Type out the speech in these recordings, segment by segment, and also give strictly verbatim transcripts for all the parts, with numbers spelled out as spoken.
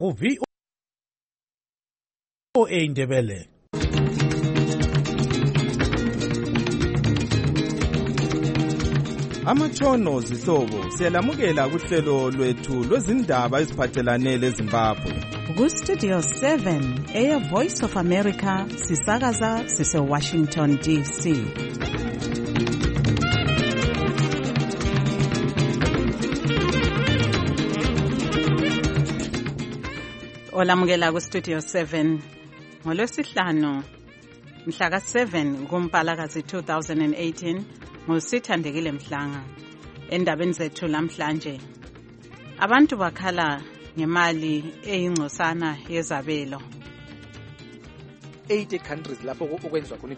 uvi o A Ndebele. Amatshono zihlobo siyalamukela kuhlelo lwethu lwezindaba eziphathelane leZimbabwe. Ku Studio seven eya Voice of America sisakaza sise Washington D C. Olamukela ku Studio seven ngolwesihlanu mhla ka seven kuMpalakazi two thousand eighteen ngosithandekile Mhlanga. Endabeni zethu namhlanje abantu bakhala ngemali eyingcosana yezabelo. eighty countries lapho okwenzwa khona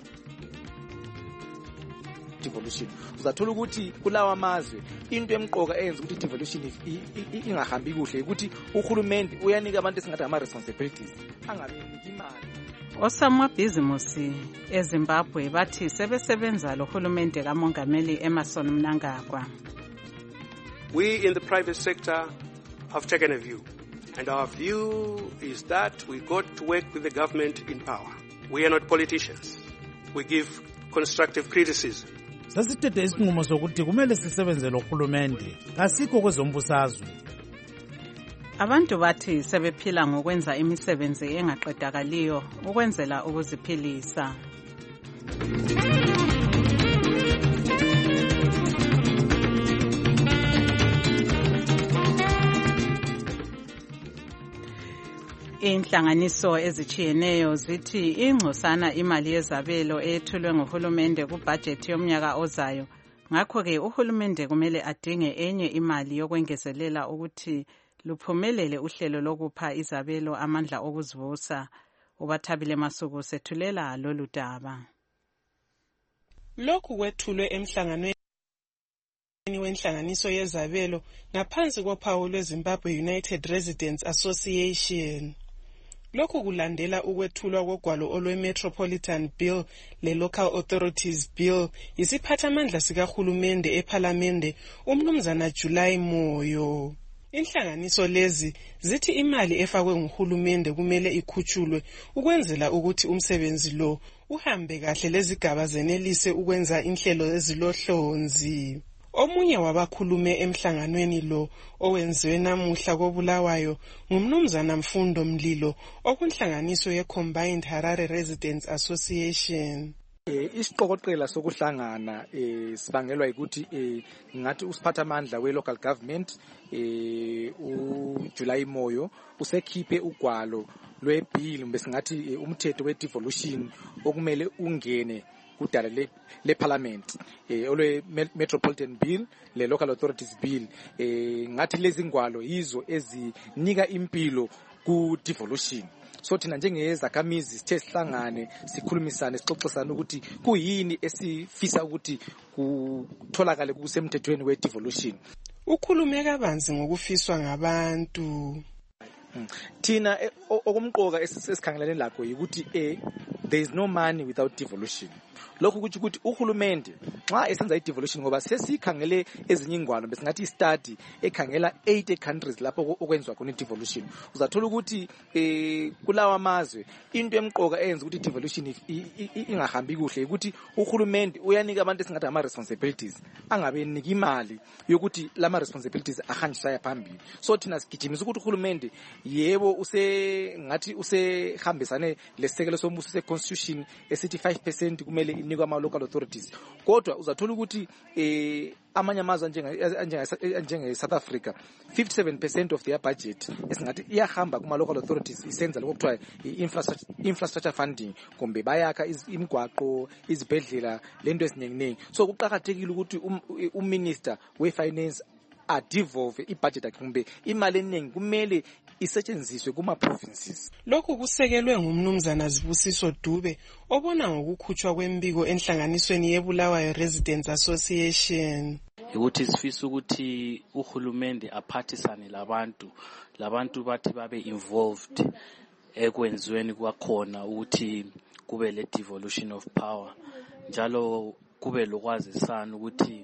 devolution. Uzathola ukuthi kulawa amazwe into emqoka eyenza ukuthi devolution ingahambi kuhle ukuthi uhulumende uyanika abantu esingathi ama responsibilities angabeniki imali. Osomabhizimusi eZimbabwe bathi sebesebenza lo hulumende kaMongameli Emmerson Mnangagwa. We in the private sector have taken a view, and our view is that we got to work with the government in power. We are not politicians. We give constructive criticism. Sasithethe isinqumo sokuthi kumele sisebenze lo hulumende kasikho kwezombusazwe. Abantu bathi sebephila ngokwenza imisebenzi engaqedakaliyo ukwenzela ukuziphilisa. Inhlanganiso ezichiyeneyo zithi ingcosana imali yezabelo ethulwe ngohulumende kubudget yomnyaka ozayo. Ngakho ke uhulumende kumele adinge enye imali yokwengezelela ukuthi luphumelele uhlelo lokupha izabelo amandla okuzivusa. Ubathabile Masuku sethulela lolu daba. Lokhu kwethulwe emhlanganweni wenhlanganiso yezabelo ngaphansi kophawu lweZimbabwe United Residents Association. Lokhu kulandela ukwethulwa kogwalo olwe-Metropolitan Bill le-Local Authorities Bill yisiphathamandla sikahulumende ephalamende uMnumzana July Moyo. Inhlanganiso lezi zithi imali efakwe nguhulumende kumele ikhutshulwe ukwenzela ukuthi umsebenzi lo uhambe kahle lezigaba zenelise ukwenza inhlelo ezilohlonzi. Omunye wabakhulume emhlanganweni lo owenziwe namuhla koBulawayo ngumnumzana Mfundo Mlilo okunhlanganiso ye-Combined Harare Residents Association. Eh isiqokoqela sokuhlangana eh sibangelwa ukuthi eh ngathi usiphathamandla we-local government eh uJuly Moyo usekhiphe ugwalo lwebill besingathi umthetho we-devolution okumele ungene kudala le le parliament eh olwe Metropolitan Bill le Local Authorities Bill eh ngathi lezi ngwalo yizo ezinika impilo ku devolution. So thina njengezakhamizi sithe sihlangane sikhulumisane sixoxisana ukuthi kuyini esifisa ukuthi kutholakale kusemthethweni we devolution. Ukhulume kabanzi ngokufiswa ngabantu. Thina okumqoka esesikhangelane lakho ukuthi eh there is no money without devolution. Lokho kuthi ukuthi uhulumende nxa esenza i-devolution ngoba sesikhangele ezinye ingwalo besingathi i-study ekhangela eighty countries lapho okwenzwa khona i-devolution. Uzathola ukuthi eh kulawa amazwe into emqoka eyenza ukuthi i-devolution ingahambi kuhle ukuthi uhulumende uyanika abantu esingathi ama responsibilities angabeniki imali yokuthi lama responsibilities ahanjiswa phambili. So thina sigijimisa ukuthi uhulumende yebo use ngathi usehambisane lesekelo sombuso se-constitution esithi five percent kumele inikwa ama-local authorities. Kodwa uzathola ukuthi eh amanye amazwe njenge South Africa fifty-seven percent of their budget esingathi iyahamba kuma-local authorities isenza lokho kuthiwa i-infrastructure infrastructure funding kumbe bayakha imigwaqo izibhedlela lento eziningi. So kuqhakathekile ukuthi uminister we-finance adevolve ibudget yakhe kumbe imali eningi kumele isetshenziswe kuma provinces. Lokhu kusekelwe ngumnumzana Zibusiso Dube obona ngokukhutshwa kwembiko enhlanganisweni yeBulawayo Residents Association. Ukuthi sifisa ukuthi uhulumende aphathisane labantu labantu bathi babe involved ekwenziweni kwakhona ukuthi kube le devolution of power njalo kube lokwazisana ukuthi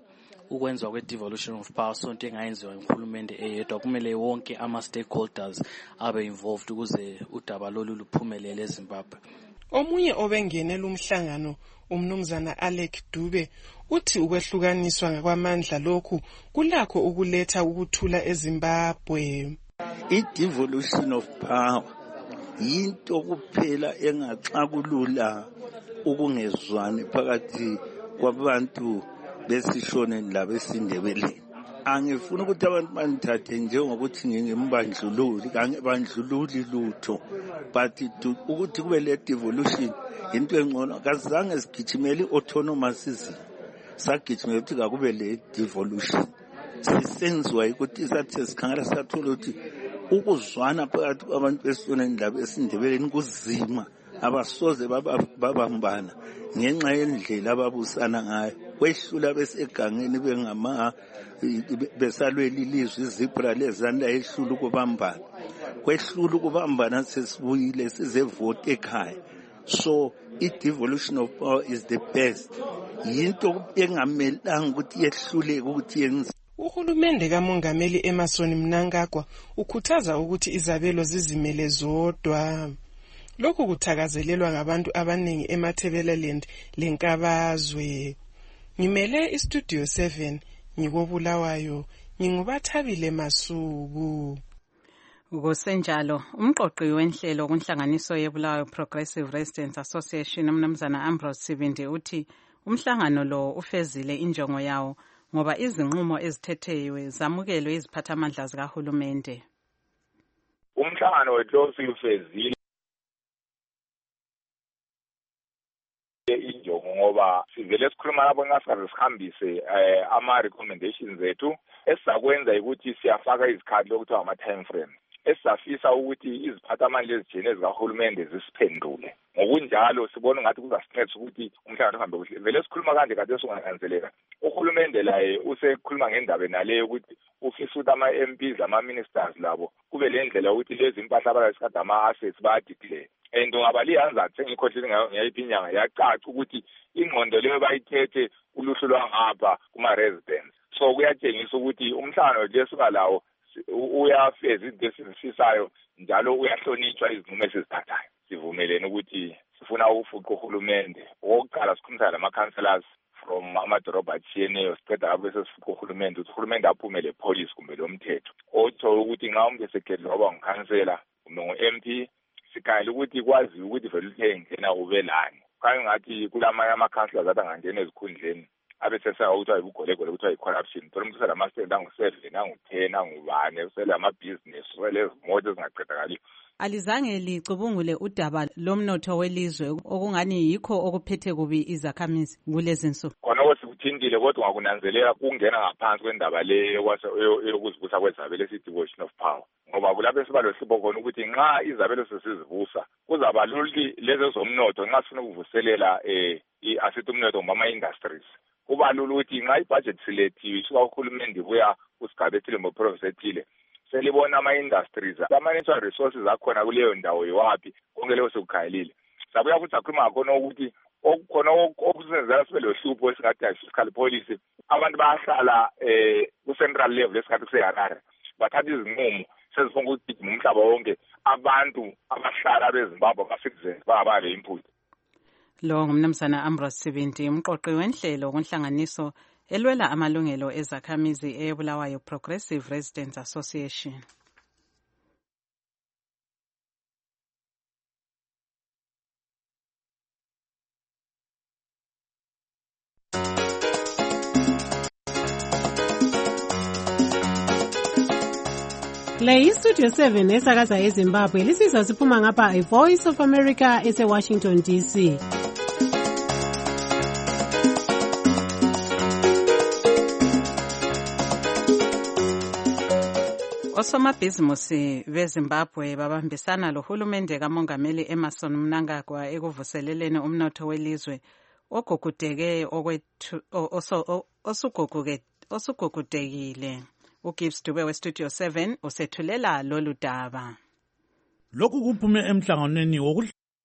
ukwenzwa kwe-devolution of power sonto engayenziwa nguhulumende eyedwa. Kumele wonke ama-stakeholders abe involved ukuze udaba lolu luphumelele eZimbabwe. Omunye obengenela umhlangano umnumzana Alec Dube uthi ukwehlukaniswa ngakwamandla lokhu kulakho ukuletha ukuthula eZimbabwe. I-devolution of power yinto kuphela engaxakulula ukungezwani phakathi kwabantu besishone labesindebeleni. Angifuna ukuthi abantu banithathe njengokuthi ngingembandlululi, angibandlululi lutho, but ukuthi kube le devolution into engcono. Kazange sigijimele autonomousism, sagijimela ukuthi akube le devolution. Sisenziwa ukuthi sathi sikhangela sathola ukuthi ukuzwana phakathi kwabantu besishone labesindebeleni kuzima, abasoze babambana ngenxa yendlela ababusana ngayo. Kwehlula besegangeni bengama besalwela ilizwe izibra lezanda ehlula ukubambana. Kwehlula ukubambana sesibuyile size vote ekhaya. So i-devolution of power is the best. Yinto engamelanga ukuthi yehluleke ukuthi yenze. Uhulumende kaMongameli Emmerson Mnangagwa ukhuthaza ukuthi izabelo zizimele zodwa. Lokhu kuthakazelelwa ngabantu abaningi eMathebeleland lenkabazwe. Ngimele iStudio seven ngikobulawayo, ngingubathabile Masuku. Kusenjalo, umqoqi wenhlelo kunhlanganiso yeBulawayo Progressive Residents Association umnumzana Ambrose Sibindi uthi umhlangano lo ufezile injongo yawo ngoba izinqumo ezithethiwe zamukelwe iziphathamandla zikahulumende. Umhlangano wethu ufezile injongo ngoba sivele sikhuluma lapho ngasaze sihambise ama recommendations zethu esizakwenza ukuthi siyafaka izikhathi lokuthi ama time frame esizafisa ukuthi iziphathamandla ezijene zikahulumende zisiphendule. Ngokunjalo sibona ngathi kuzasinceda ukuthi umhlangano uhambe kuhle. Vele sikhuluma kanje kade songananzelela. Uhulumende laye usekhuluma ngendaba naleyo ukuthi ufisa ukuthi ama M Ps ama ministers labo kube le ndlela ukuthi lezi impahla abayisikade ama assets ba declare. And ngabali yanza sengikhohlile ngayiphi inyanga yacaca ukuthi ingqondo leyo bayithethe uluhlu lwangapha kuma residents. So kuyatshengisa ukuthi umhlangano lesuka lawo uyafeza izinto esizisisayo njalo uyahlonitshwa izinqumo esizithathayo. Sivumelene ukuthi sifuna ukufuqa uhulumende. Okokuqala sikhulumisa lama councillors from amadorobha atshiyeneyo siqeda lapho sesifuqa uhulumende ukuthi uhulumende aphumele police kumbe lo mthetho. Otsho ukuthi nxa umuntu esekhethiwe waba ngukhansela kumbe ngu-M P sikhangela ukuthi kwazi ukuthi vele uthe ngena ubelani. Kanye ngathi kulamanye ama-councillors athi angangena ezikhundleni abesesaya ukuthi ayibugolegole ukuthi ayi-corruption. Phela umuntu uselama-stand angu-seven, angu-ten, angubane, uselamabhizinesi, uselezimoto ezingaqedakaliyo. Alizange licubungule udaba lomnotho welizwe okungani yikho okuphethe kubi izakhamizi kulezi nsuku. Khona osikuthintile kodwa ngakunanzelela kungena ngaphansi kwendaba le yokuzibusa kwezabelo esi-devolution of power. Ngoba kulapho esibalo sibo khona ukuthi nxa izabelo sesizibusa kuzaba lula lezi zomnotho nxa sifuna ukuvuselela eh asithi umnotho ngama industries. Kuba lula ukuthi nxa ibudget silethiwe isuka uhulumende buya kusigaba ethile ngoprovince ethile selibona ama-industries ama-natural resources akhona kuleyo ndawo yiwaphi konke leyo sekukhayelile. Sabuya futhi sakhuluma ngakhona ukuthi okukhona okusenzela sibe lohlupho esingathi fiscal policy. Abantu bayahlala eh ku-central level esingathi kuseHarare bathatha izinqumo sezifuna ukuthi umhlaba wonke abantu abahlala beZimbabwe ama-citizens babe input. Lo ngumnumzana Ambrose Sibindi umqoqi wenhlelo kunhlanganiso elwela amalungelo ezakhamizi eBulawayo Progressive Residents Association. Le iStudio seven esakaza eZimbabwe lisizwa siphuma ngapha iVoice of America eseWashington D C. Osomabhizinisi beZimbabwe babambisana lohulumende kaMongameli Emmerson Mnangagwa ekuvuseleleni umnotho welizwe ogugudeke okwethu osuguguke osugugudekile. uGibbs Dube weStudio seven usethulela lolu daba. Lokhu kuphume emhlanganweni wokuhla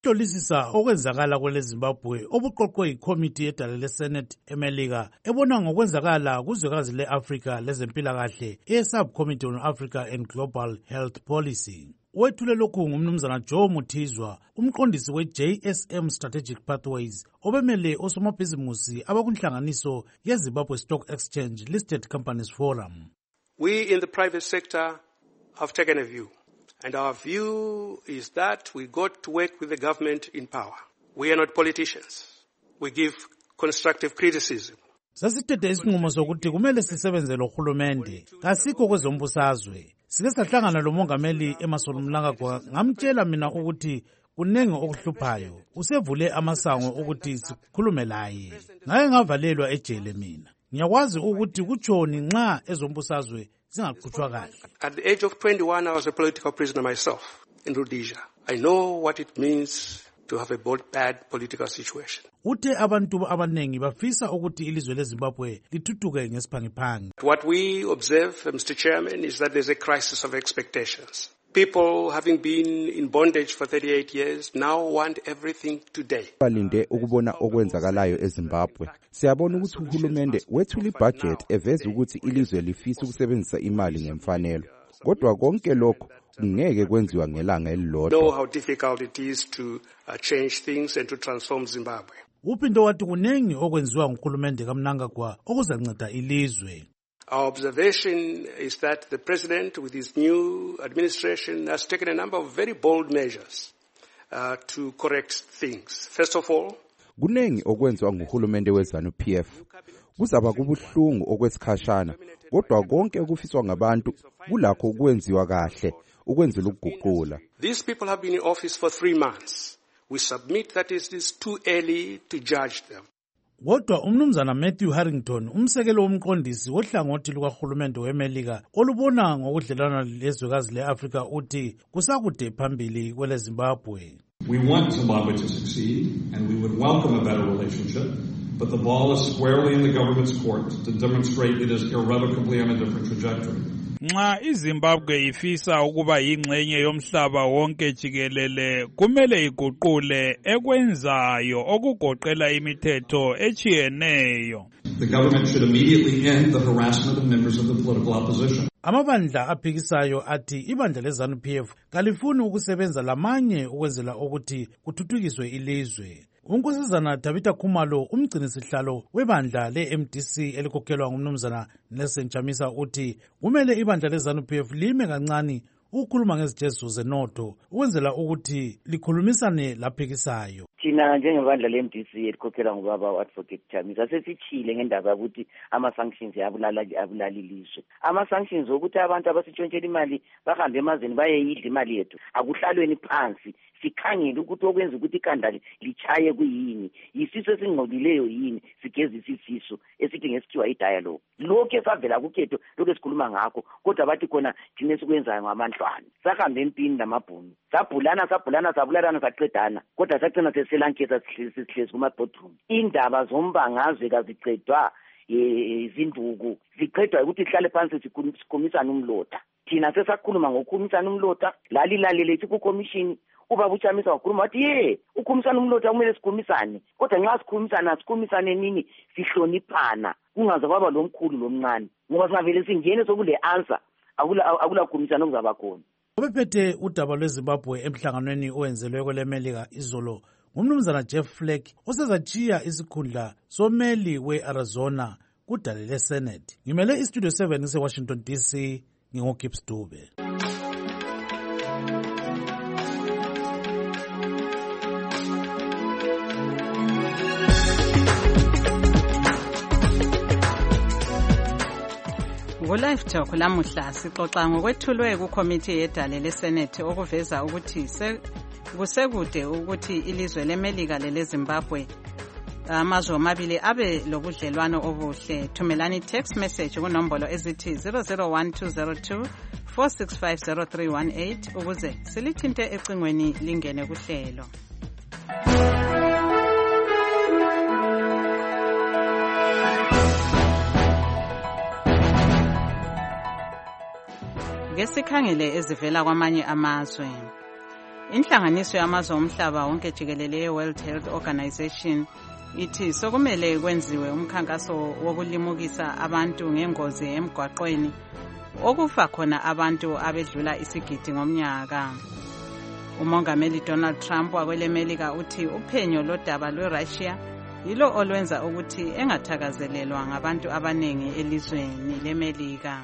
ukuhlolisisa okwenzakala kwele Zimbabwe obuqoqwe yikomiti yedala leSenate eMelika ebona ngokwenzakala kuzwekazi le-Afrika lezempilakahle e-Subcommittee on Africa and Global Health Policy. Wethule lokhu ngumnumzana Joe Muthizwa, umqondisi we-J S M Strategic Pathways, obemele osomabhizimusi abakunhlanganiso ye-Zimbabwe Stock Exchange Listed Companies Forum. We in the private sector have taken a view, and our view is that we got to work with the government in power. We are not politicians. We give constructive criticism. Sasithethe isinqumo sokuthi kumele sisebenzele uhulumende, kasikho kwezombusazwe. Sike sahlangana lomongameli Emmerson Mnangagwa ngamtshela mina ukuthi kunenge okuhluphayo. Usevule amasango ukuthi sikhulume laye. Ngaye ngavalelwa ejele mina. Ngiyakwazi ukuthi kutshoni nxa ezombusazwe zingaqhutshwa kahle. At the age of twenty-one, I was a political prisoner myself in Rhodesia. I know what it means to have a bad political situation. Uthe abantu abanengi bafisa ukuthi ilizwe leZimbabwe lithuthuke ngesiphangiphangi. What we observe, Mister Chairman, is that there's a crisis of expectations. People having been in bondage for thirty-eight years now want everything today. Balinde ukubona okwenzakalayo eZimbabwe. Siyabona ukuthi uhulumende wethula ibudget eveza ukuthi ilizwe lifisa ukusebenzisa imali ngemfanelo. Kodwa konke lokho ngeke kwenziwa ngelanga elilodwa. Know how difficult it is to uh, change things and to transform Zimbabwe. Uphinda wathi kunengi okwenziwa nguhulumende kaMnangagwa okuzanceda ilizwe. Our observation is that the president with his new administration has taken a number of very bold measures uh, to correct things. First of all, kunengi okwenziwa nguhulumende weZanu P F. Kuzaba kubuhlungu okwesikhashana, kodwa konke okufiswa ngabantu kulakho ukwenziwa kahle, ukwenzela ukuguqula. These people have been in office for three months. We submit that it is too early to judge them. Kodwa umnumzana Matthew Harrington, umsekelo womqondisi wohlangothi lukahulumende weMelika olubona ngokudlelana lezwekazi le-Afrika uthi kusakude phambili kwele Zimbabwe. We want Zimbabwe to succeed and we would welcome a better relationship, but the ball is squarely in the government's court to demonstrate it is irrevocably on a different trajectory. Nxa iZimbabwe ifisa ukuba yingxenye yomhlaba wonke jikelele kumele iguqule ekwenzayo okugoqela imithetho echiyeneyo. The government should immediately end the harassment of members of the political opposition. Amabandla aphikisayo athi ibandla leZanu P F kalifuni ukusebenza lamanye ukwenzela ukuthi kuthuthukiswe ilizwe. Unkosazana Tabitha Khumalo, umgcinisihlalo webandla le-M D C elikhokhelwa ngumnumzana Nelson Chamisa uthi kumele ibandla leZanu P F lime kancane ukukhuluma ngezijeziso zenotho ukwenzela ukuthi likhulumisane laphikisayo. Thina njengebandla le-M D C elikhokhelwa ngubaba u-Advocate Chamisa sesichile ngendaba yokuthi ama-sanctions abulala abulala ilizwe. Ama-sanctions ukuthi abantu abasitshontshela imali bahambe emazweni bayeyidla imali yethu akuhlalweni phansi sikhangele ukuthi okwenza ukuthi ikanda lichaye kuyini, yisiso esingcolileyo yini, sigezisa isiso esithi ngesikhiwa i-dialogue. Lokho esavela kukhetho lokho esikhuluma ngakho, kodwa bathi khona thina esikwenzayo ngamandlwane. Sahambe empini namabhunu, sabhulana sabhulana sabulalana saqedana, kodwa sagcina sesilanketha sihlezi kuma-boardroom. Indaba zombangazwe kaziqedwa izinduku ziqedwa ukuthi sihlale phansi sikhumisane umlota. Thina sesakhuluma ngokukhumisana umlota, lalilalele ithi ku-commission ubaba uChamisa wakhuluma wathi ye ukhumisana umlota kumele sikhumisane, kodwa nxa sikhumisana sikhumisane nini sihloniphana kungaze kwaba lomkhulu lomncane, ngoba singavele singene sokule answer akula akula khumisana okuzaba khona. Obephethe udaba lweZimbabwe emhlanganweni owenzelwe kweleMelika izolo ngumnumzana Jeff Flake osezachiya isikhundla someli we-Arizona kudala leSenate. Ngimele iStudio seven eseWashington D C, ngingoGibbs Dube. Ku-Live Talk lamuhla sixoxa ngokwethulwe kukomiti yedale leSenate okuveza ukuthi kusekude ukuthi ilizwe leMelika leleZimbabwe amazwe amabili abe lobudlelwano obuhle. Thumelani text message kunombolo ezithi zero zero one two zero two four six five zero three one eight ukuze silithinte ecingweni lingene kuhlelo. Ngesikhangele ezivela kwamanye amazwe. Inhlanganiso yamazwe omhlaba wonke jikelele ye-World Health Organization ithi sokumele kwenziwe umkhankaso wokulimukisa abantu ngengozi emgwaqweni okufa khona abantu abedlula isigidi ngomnyaka. Umongameli Donald Trump wakwele Melika uthi uphenyo lodaba lwe-Russia yilo olwenza ukuthi engathakazelelwa ngabantu abanengi elizweni leMelika.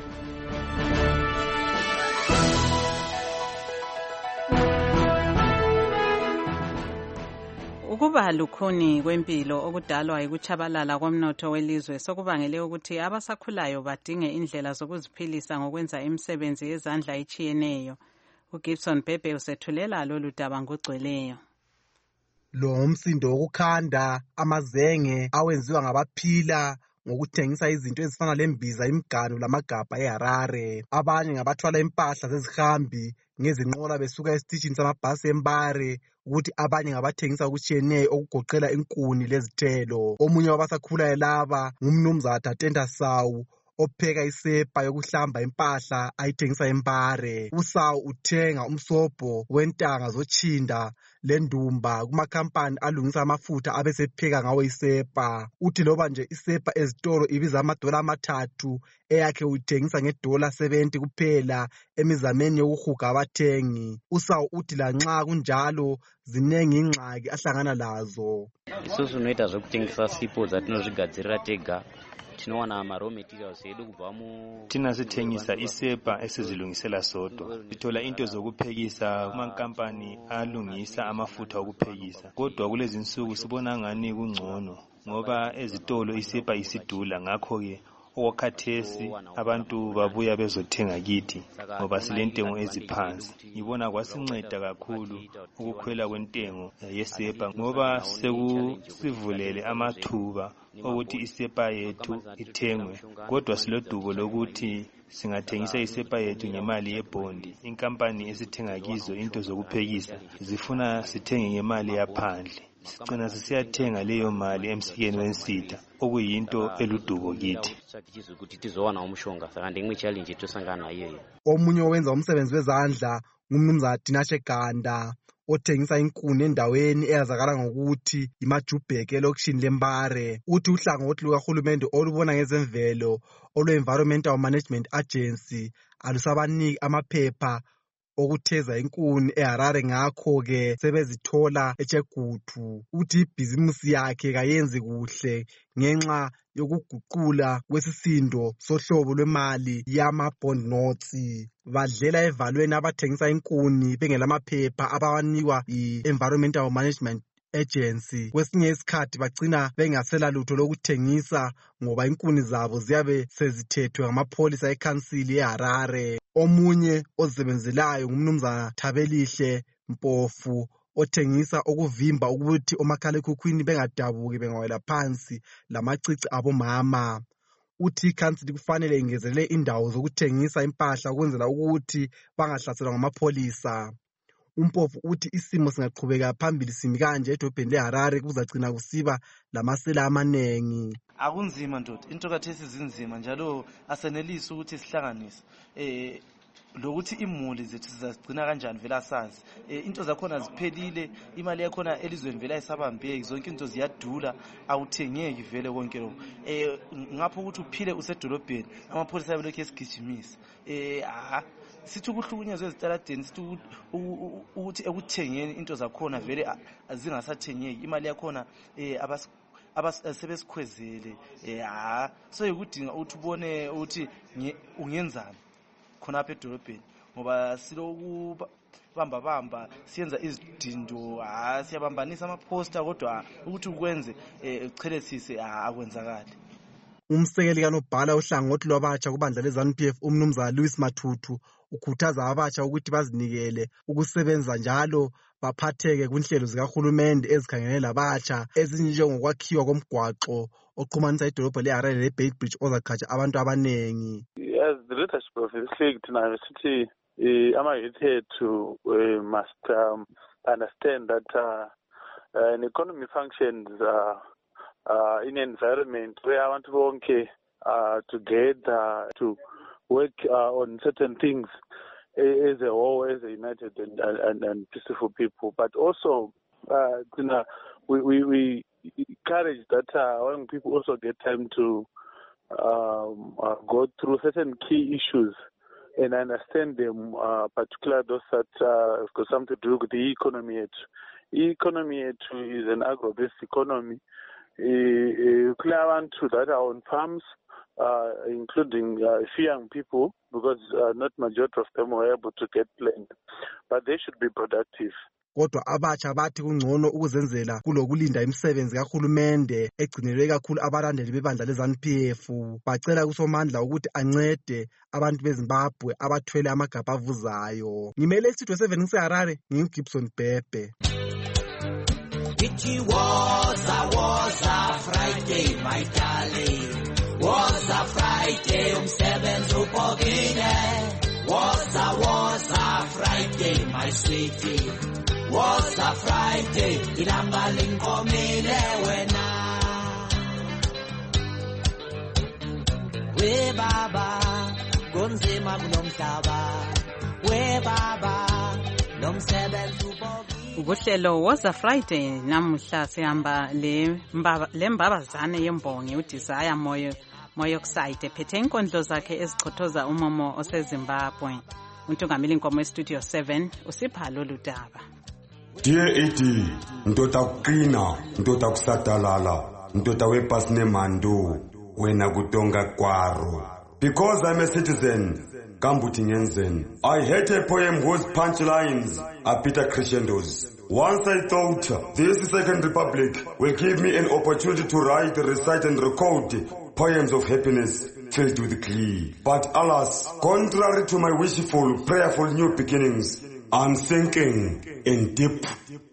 Ukuba lukhuni kwempilo okudalwa yikuchabalala komnotho welizwe sokubangele ukuthi abasakhulayo badinge indlela zokuziphilisa ngokwenza imisebenzi yezandla etshiyeneyo. uGibson Bebe usethulela lolu daba ngogcweleyo. Lo umsindo wokukhanda amazenge awenziwa ngabaphila ngokuthengisa izinto ezifana lembiza, imiganu lamagabha eHarare. Abanye ngabathwala impahla zezihambi ngezinqola besuka esitishini samabhasi eMbare, ukuthi abanye ngabathengisa okutshiyeneyo okugoqela inkuni lezithelo. Omunye wabasakhulayo laba ngumnumzana Tatenda Sawu opheka isepa yokuhlamba impahla ayithengisa eMbare. uSawu uthenga umsobho wentanga zotshinda lendumba kumakhampani alungisa amafutha abesepheka ngawo isepa. Uthi loba nje isepa ezitolo ibiza amadola amathathu, eyakhe uyithengisa ngedola seventy kuphela emizameni yokuhuga abathengi. uSawu uthi lanxa kunjalo zinengi ingxaki ahlangana lazo. Isusu noita zvokutengesa sipo dzatinozvigadzirira tega. Thina sithengisa isepa esizilungisela sodwa. Sithola into zokuphekisa kumankampani alungisa amafutha okuphekisa. Kodwa kulezi insuku sibona ngani kungcono ngoba ezitolo isepa isidula, ngakho ke okwakhathesi abantu babuya bezothenga kithi ngoba silentengo eziphansi. Ngibona kwasinceda kakhulu ukukhwela kwentengo yesepa ngoba sekusivulele amathuba ukuthi isepa yethu ithengwe. Kodwa silodubo lokuthi singathengisa isepa yethu ngemali yebondi. Inkampani esithenga kizo into zokuphekisa zifuna sithenge ngemali yaphandle. Sigcina sisiyathenga leyo mali emsikeni wensitha, okuyinto eludubo kithi. Omunye owenza umsebenzi wezandla ngumnumzana Dinashe Ganda othengisa inkuni endaweni eyazakala ngokuthi iMajubheke elokishini leMbare. Uthi uhlangothi lukahulumende olubona ngezemvelo olwe-Environmental Management Agency alusabaniki amaphepha okutheza inkuni eHarare, ngakho-ke sebezithola eChegutu. Uthi ibhizimusi yakhe kayenzi kuhle ngenxa yokuguqula kwesisindo sohlobo lwemali yama-bond notes. Badlela evalweni abathengisa inkuni bengelamaphepha abawanikwa i-Environmental Management Agency. Kwesinye isikhathi bagcina bengasela lutho lokuthengisa ngoba inkuni zabo ziyabe sezithethwe ngamapholisa ekhansili eHarare. Omunye ozisebenzelayo ngumnumzana Thabelihle Mpofu othengisa okuvimba ukuthi omakhalekhukhwini bengadabuki bengawela phansi lamacici abomama. Uthi ikhansili kufanele ingezelele indawo zokuthengisa impahla ukwenzela ukuthi bangahlaselwa ngamapholisa. Umpofu uthi isimo singaqhubeka phambili simi kanje edolobheni leHarare kuzagcina kusiba lamasela amanengi. Akunzima ndoda, into kathesi zinzima njalo asenelisi ukuthi sihlanganise eh lokuthi imuli zethu sizagcina kanjani vela sazi. Eh into zakhona ziphelile, imali yakhona elizweni vela isabambeki, zonke into ziyadula, awuthengeki vele konke lokho. Eh ngapho ukuthi uphile usedolobheni amapholisa belokhu esigijimisa. Eh aha sithi ukuhlukunyezwe ezitaladeni, sithi ukuthi ekuthengeni into zakhona vele azingasathengeki, imali yakhona eh abas abasebesikhwezele. Eh ha so yikudinga ukuthi ubone ukuthi ungenzani khona apha edolobheni ngoba siloku bamba bamba siyenza izidindo, ha siyabambanisa amaposter, kodwa ukuthi ukwenze echelesise akwenzakala. Umsekeli kanobhala uhlangothi lwabatsha kubandla leZANU P F umnumzana Louis Mathutu ukhuthaza abatsha ukuthi bazinikele ukusebenza njalo baphatheke kunhlelo zikahulumende ezikhangelene labatsha ezinjengokwakhiwa komgwaqo oqhumanisa idolobho leHarare leBeit Bridge ozaqhatsha abantu abanengi. As the leadership of the state now, city ama-youth ethu must um, understand that uh, uh, an economy functions uh, uh, in an environment where abantu bonke uh, together to work uh, on certain things as a whole, as a united and, and, and peaceful people. But also, uh, you know, we, we, we encourage that uh, young people also get time to um, uh, go through certain key issues and understand them, uh, particularly those that uh, have got something to do with the economy. The economy is an agro-based economy. Uh, to that are on farms, uh, including uh, young people, because uh, not majority of them were able to get land, but they should be productive. Kodwa abatsha bathi kungcono ukuzenzela kulokulinda imisebenzi kahulumende egcinelwe kakhulu abalandeli bebandla leZANU P F. Bacela kusomandla ukuthi ancede abantu beZimbabwe abathwele amagabha avuzayo. Ngimele iStudio seven ngiseHarare, nginguGibson Bhebhe. It was a was a Friday, my darling. Was a Friday, umsebenzi upokile. Was a was a Friday, my sweetie. Was a Friday, ilanga linkomile wena. We baba, kunzima kunomhlaba. We baba, nomsebenzi upokile. Ubuhlelo was a Friday namuhla sihamba le mbaba le mbabazane yembongi uDesire Moyo Moyoxide ephethe inkondlo zakhe ezichothoza umomo oseZimbabwe. Untungameli inkomo eStudio seven usipha lolu daba. Dear Edi, ndoda kuqina, ndoda kusadalala, ndoda wepasine mando, wena kutonga kwaro. Because I'm a citizen, Gambuti Nyenzen. I hate a poem whose punchlines are bitter crescendos. Once I thought this Second Republic will give me an opportunity to write, recite and record poems of happiness filled with glee. But alas, contrary to my wishful, prayerful new beginnings, I'm sinking in deep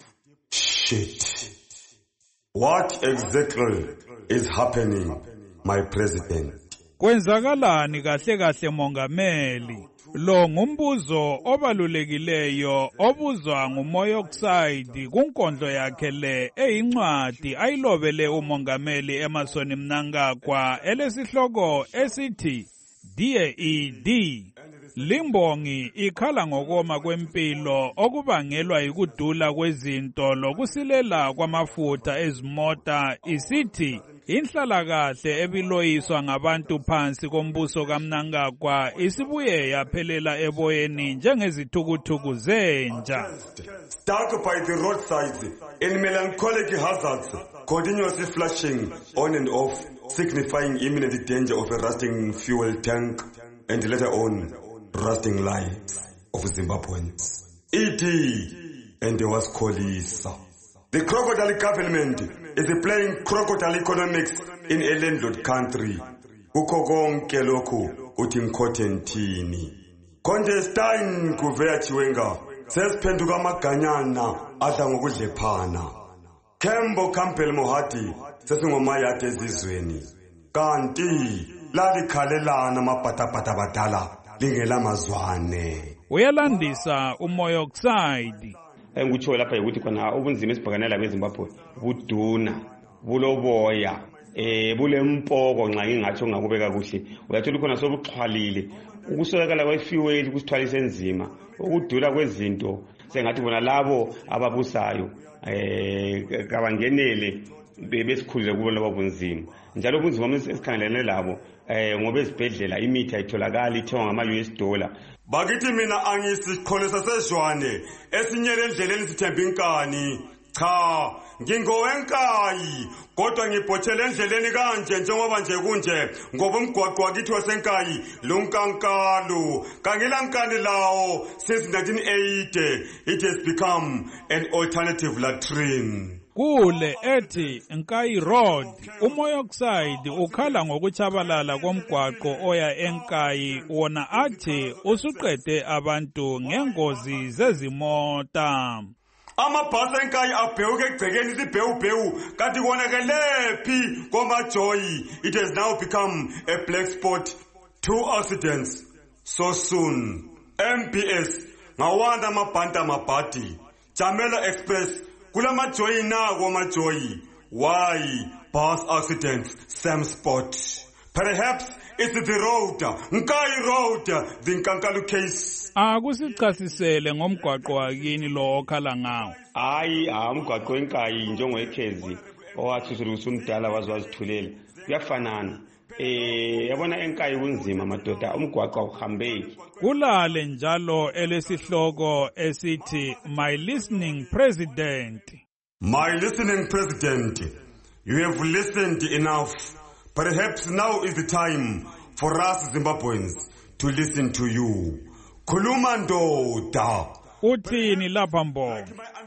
shit. What exactly is happening, my president? Kwenzakalani kahle kahle mongameli? Lo ngumbuzo obalulekileyo obuzwa nguMoyoxide kunkondlo yakhe le eyincwadi ayilobele umongameli Emmerson Mnangagwa elesihloko esithi Dear Edi. Limbongi ikhala ngokoma kwempilo okubangelwa yikudula kwezinto lokusilela kwamafutha ezimota isithi inhlalakahle ebiloyiswa ngabantu phansi kombuso kaMnangagwa isibuye yaphelela eboyeni njengezithukuthuku zenja. Stuck by the roadsides in melancholic hazards, continuously flashing on and off, signifying imminent danger of a rusting fuel tank and later on rusting lives of Zimbabweans. E D and there was Kolisa. The crocodile government is playing crocodile economics in a landlord country. Kukho konke lokhu uthi ngikhothentini. Contestant kuvea Chiwenga sesiphenduka amaganyana adla ngokudlephana. Kembo Campbell Mohati sesingomayade ezizweni. Kanti lalikhalelana amaphataphatha badala lingela mazwane. Uyalandisa uMoyoxide. Engikutsho lapha ukuthi khona ubunzima esibhakanela beZimbabwe buduna buloboya eh bulempoko nxa ngingatsho ngakubeka kuhle uyathola khona sobuxhwalile ukuswelakala kwefuel kusithwalisa enzima ukudula kwezinto sengathi bona labo ababusayo eh kabangenele besikhulile kubo labo bunzima njalo ubunzima esikhangelene labo eh ngoba ezibhedlela imithi ayitholakala ithengwa ngama U S dollar. Bakithi mina angisiqholisa sezwane esinyele endleleni sithemba inkani. Cha, ngingowenkayi kodwa ngibhothele endleleni kanje njengoba nje kunje ngoba umgwaqo wakithi wasenkayi lonkankalo kangilankani lawo since nineteen eighty. It has become an alternative latrine. Kule ethi Nkayi Road uMoyoxide ukhala ngokuchabalala komgwaqo oya eNkayi wona athi usuqede abantu ngengozi zezimota. Amabhasi eNkayi abhewuke egcekeni sibhewubhewu kanti konakelephi komajoyi. It has now become a black spot. Two accidents so soon. M B S ngawanda amabhanta amabhadi. Jamela Express kulama joyi nako majoyi. Why bus accidents same spot? Perhaps It's the road, Nkai Road, the Nkankalu case. Akusichasisele ngomgwaqo wakini lo okhala ngawo. Hayi, umgwaqo eNkayi njengwekhezi owathi usumdala wazwazithulela. Kuyafanana. Eh yabona eNkayi kunzima madoda umgwaqo awuhambeki. Kulale njalo elesihloko esithi My Listening President. My listening president, you have listened enough. Perhaps now is the time for us Zimbabweans to listen to you. Khuluma ndoda. Uthini lapha mbongo?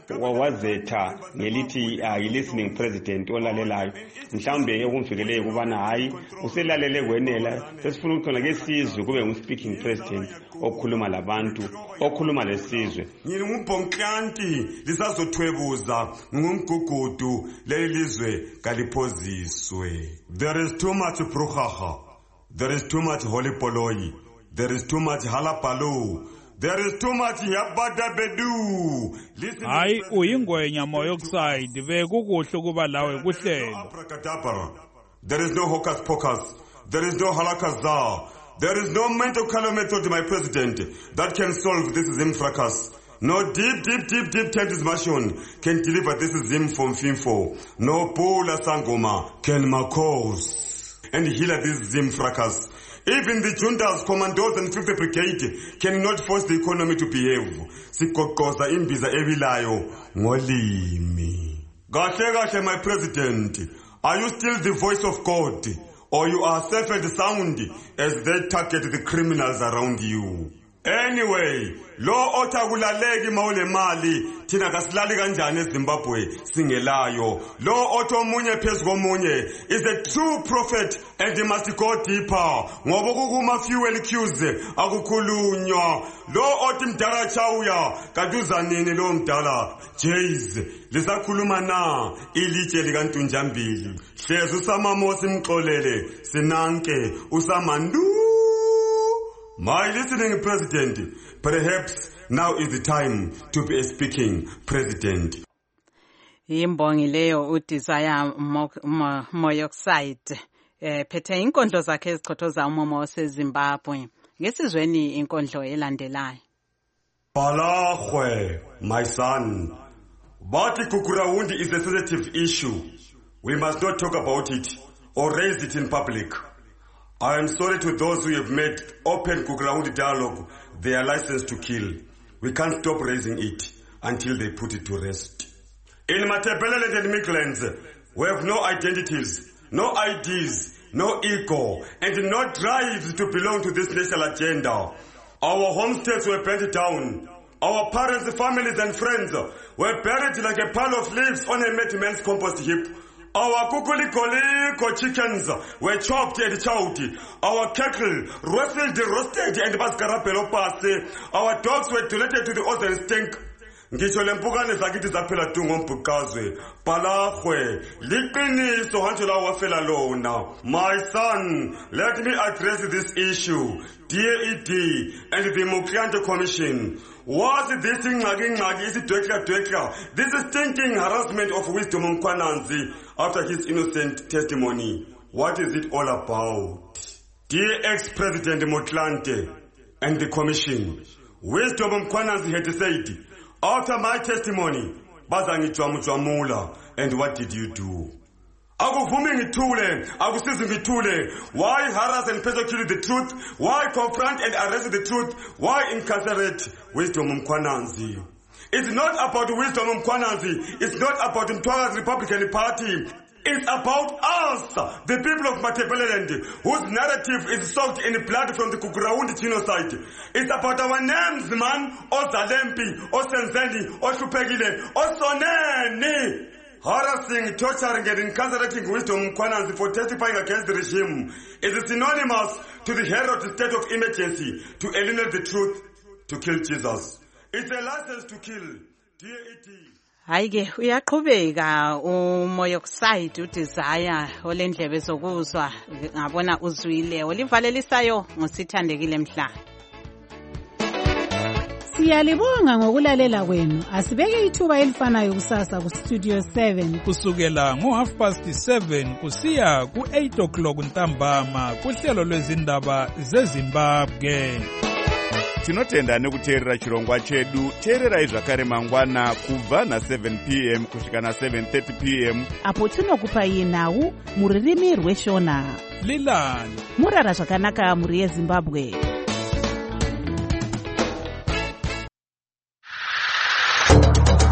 Wazetha ngelithi ayi listening president olalelayo. Mhlawumbe ukumfikele kubana hayi uselalele kwenela sesifuna ukuthola ke sizwe kube ngu speaking president okhuluma labantu okhuluma lesizwe. Ngini ngumbhonklanti lisazothwebuza ngumgugudu lelizwe kaliphoziswe. There is too much brouhaha. There is too much holy poloi. There is too much halapalo. There is too much yabadabedu. Hayi uyingwenya moyoxide bekukuhle kuba lawe kuhlelo. There is no hocus pocus. There is no halakazar. There is no mental calamity, my president, that can solve this Zim fracas. No deep, deep, deep, deep tentis can deliver this Zim from Finfo. No Pula Sangoma can Makos and heal this Zim fracas. Even the juntas, commandos and fifth brigade cannot force the economy to behave. Sikokoza imbiza evilayo ngolimi. Gahle gahle, my president, are you still the voice of God? Or you are safe and sound as they target the criminals around you? Anyway, lo otakulaleki mawule mali thina kasilali kanjani eZimbabwe singelayo. Lo otho munye phezu komunye is a true prophet and he must go deeper. Ngoba kukuma fuel accuse akukhulunywa. Lo othi mdala chawuya kaduzanini lo mdala Jays lisakhuluma na ilitshe likantunjambili. Hlezi usamamosi mxolele sinanke usamandu. My listening president, perhaps now is the time to be a speaking president. Imbongi leyo uDesire Moyoxide eh phethe inkondlo zakhe ezichothoza umomo waseZimbabwe. Ngesizweni inkondlo elandelayo. Balahwe, my son. But Kukurawundi is a sensitive issue. We must not talk about it or raise it in public. I am sorry to those who have made open Kukurawundi dialogue their license to kill. We can't stop raising it until they put it to rest. In Matabeleland and Midlands, we have no identities, no I Ds, no ego, and no drives to belong to this national agenda. Our homesteads were burnt down. Our parents, families, and friends were buried like a pile of leaves on a mad man's compost heap. Our kukuliko chickens were chopped and chowed. Our cattle roasted, roasted, and baskarapelo pase. Our dogs were donated to the ocean stink. Ngisho lempukane zakithi zaphela tu ngombhukazwe balahwe liqiniso hanjo la wafela lona. My son, let me address this issue. D A E D and the Mukrante Commission. Was this ngxaki ngxaki isidwekla dwekla? This is stinking harassment of Wisdom Mkhwananzi after his innocent testimony. What is it all about? Dear ex-President Motlanthe and the Commission, Wisdom Mkhwananzi had said, after my testimony, bazangijwamujwamula, and what did you do? Akuvumi ngithule, akusizi ngithule. Why harass and persecute the truth? Why confront and arrest the truth? Why incarcerate Wisdom Mkhwananzi? It's not about Wisdom Mkhwananzi. It's not about Mtwara's Republican Party. It's about us, the people of Matabeleland, whose narrative is soaked in blood from the Kukurawundi genocide. It's about our names, man. Ozalempi, Osenzeni, Oshupegile, Osoneni. Harassing, torturing, and incarcerating Wisdom Mkhwananzi for testifying against the regime is synonymous to the herald state of emergency, to eliminate the truth, to kill Jesus. It's a license to kill. D A E T. Hayi ke uyaqhubeka uMoyoxide uDesire olendlebe zokuzwa ngabona uzwile olivalelisayo ngosithandekile mhla. Siyalibonga ngokulalela kwenu. Asibeke ithuba elifanayo kusasa ku Studio seven. Kusukela ngo half past seven kusiya ku eight o'clock ntambama kuhlelo lwezindaba zeZimbabwe. Tinotenda nekuteerera chirongwa chedu. Teererai zvakare mangwana kubva na seven p m kusvika na seven thirty p m apo tinokupai nhau muririmi rweshona. Lilani murara zvakanaka muri yeZimbabwe.